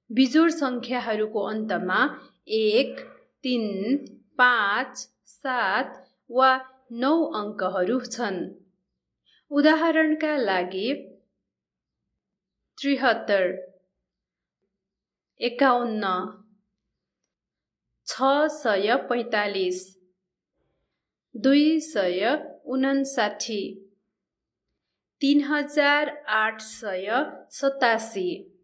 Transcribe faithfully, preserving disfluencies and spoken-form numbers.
बिजोड सङ्ख्याहरूको अन्तमा एक, तीन, पाँच, सात वा नौ अङ्कहरू छन्। उदाहरणका लागि त्रिहत्तर, एकाउन्न, छ सय पैँतालिस, दुई सय उनासाठी, तीन हजार आठ सय सतासी।